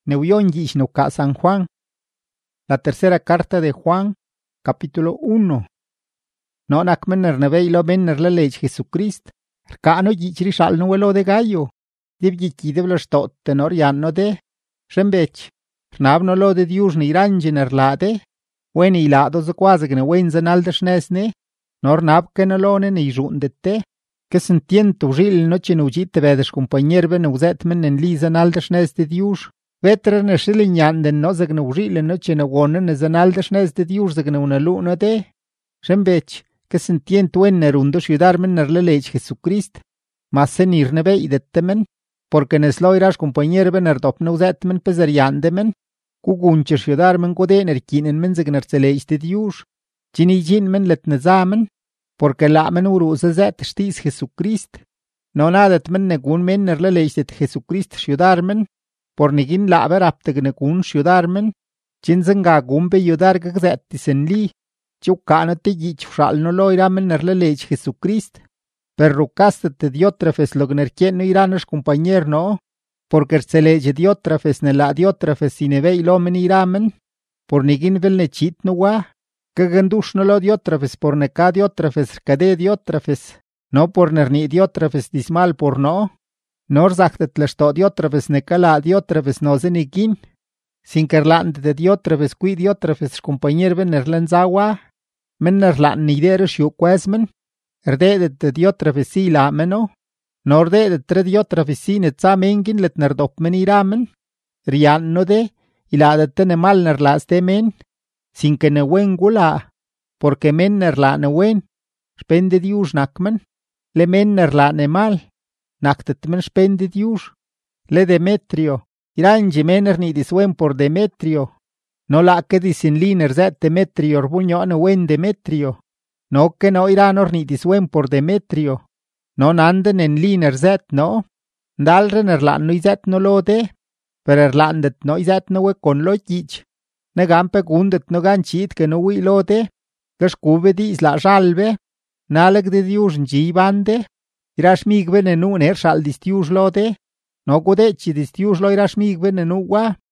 Neuyonguish nuka San Juan. La tercera carta de Juan, capítulo 1. No nakmener nevey lo benner la lech Jesucrist. Rkano yichri shal nuelo de gallo. Dib yiki de blostot tenor yanno de. Shembech. Rnabno lo de dius ni rangener lade. Wen ilado zaquazagne wenzen aldashnesne. Nor nabken alone ni jundete. Que sentiento žil noche nujite vedes compañerbe nuzetmen en lisan aldashnes de dius. Vetre ne shilinjanden no zagne užile noche na wonen zan aldashnes de dius zagne una luna de. Shembech. Que sentiento en nerundo ciudarmen ner la lech Jesucrist. Masen irnebe idettemen. Porque nesloiras compañerbe ner dopne uzetmen peseriandemen. Kuguncher ciudarmen gode ner kinenmen zagner zelech de dius. Jinijinmen let nezamen. Porque lamen uruse zet stis Jesucrist. No nadetmen negun men ner la lech de Jesucrist ciudarmen. Por nigin laber apteg negun ciudarmen. Jinzenga gumbe yudar gagzetisen li. Ciucano te yich fral no lo iramen ner la lech Jesucrist. Perrucaste te Diótrefes logner quien no iranos compañer no. Porque se lege Diótrefes ne la Diótrefes sinevei lomen iramen. Por nigin vel ne chit no wa. Que gandush no lo Diótrefes por ne ca Diótrefes cade Diótrefes. No por ner ni Diótrefes dismal por no. Nor zachtet lesto Diótrefes ne ca la Diótrefes no zenigin. Sin kerland de Diótrefes qui Diótrefes compañer ben nerlenzawa. Men nerlan nidero shiu quesmen. Erdedet de Diótrefes si la meno. Nor dedet tre Diótrefes si netza mengin let nerdopmen iramen. Rian no de. Iladet ne mal nerlas de men. Sin que ne wen gula. Porque men nerla ne wen. Spende dius nakmen. Le men nerla ne mal. Naktet men spende dius. Le Demetrio. Irange mener ni diswen por Demetrio. No la que disin liner zet Demetrio orbuño ne wen Demetrio. No que no iranor ni diswen por Demetrio. No nanden en liner zet no. Ndalren erlan no izet no lo de. Per erlandet no izet no we con lo yich. Negampe gundet no ganchit que no wi lo de. Gashkube dis la jalbe. Naleg de dius nji bande. Irashmigben en un ershal distius lo de. No godechi distius lo irashmigben en uwa.